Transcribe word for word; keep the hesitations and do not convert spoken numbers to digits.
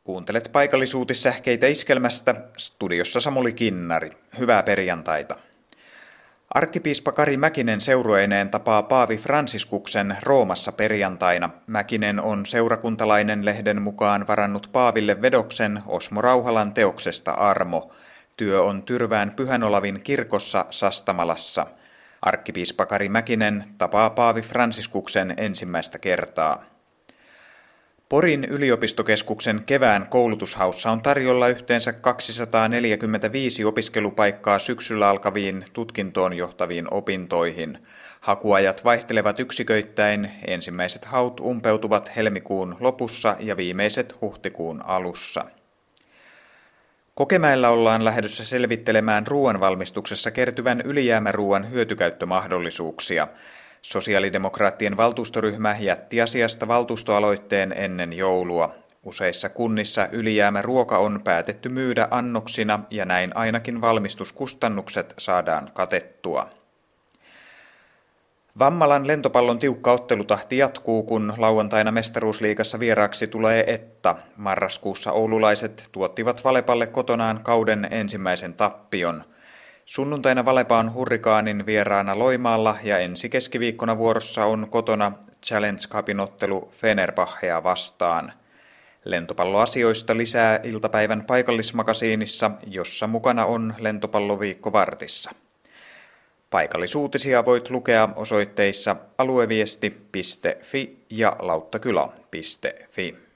Kuuntelet paikallisuutissähkeitä Iskelmästä, studiossa Samuli Kinnari. Hyvää perjantaita. Arkkipiispa Kari Mäkinen seurueineen tapaa paavi Fransiskuksen Roomassa perjantaina. Mäkinen on Seurakuntalainen lehden mukaan varannut paaville vedoksen Osmo Rauhalan teoksesta Armo. Työ on Tyrvään Pyhänolavin kirkossa Sastamalassa. Arkkipiispa Kari Mäkinen tapaa paavi Fransiskuksen ensimmäistä kertaa. Porin yliopistokeskuksen kevään koulutushaussa on tarjolla yhteensä kaksisataaneljäkymmentäviisi opiskelupaikkaa syksyllä alkaviin tutkintoon johtaviin opintoihin. Hakuajat vaihtelevat yksiköittäin, ensimmäiset haut umpeutuvat helmikuun lopussa ja viimeiset huhtikuun alussa. Kokemäellä ollaan lähdössä selvittelemään ruoanvalmistuksessa kertyvän ylijäämäruuan hyötykäyttömahdollisuuksia. Sosiaalidemokraattien valtuustoryhmä jätti asiasta valtuustoaloitteen ennen joulua. Useissa kunnissa ylijäämäruoka on päätetty myydä annoksina ja näin ainakin valmistuskustannukset saadaan katettua. Vammalan lentopallon tiukka ottelutahti jatkuu, kun lauantaina mestaruusliigassa vieraaksi tulee Etta. Marraskuussa oululaiset tuottivat Valepalle kotonaan kauden ensimmäisen tappion. Sunnuntaina Valepa on Hurrikaanin vieraana Loimaalla ja ensi keskiviikkona vuorossa on kotona Challenge Cupin ottelu Fenerbahcea vastaan. Lentopalloasioista lisää iltapäivän paikallismakasiinissa, jossa mukana on Lentopalloviikko Vartissa. Paikallisuutisia voit lukea osoitteissa alueviesti piste fi ja lauttakylä piste fi.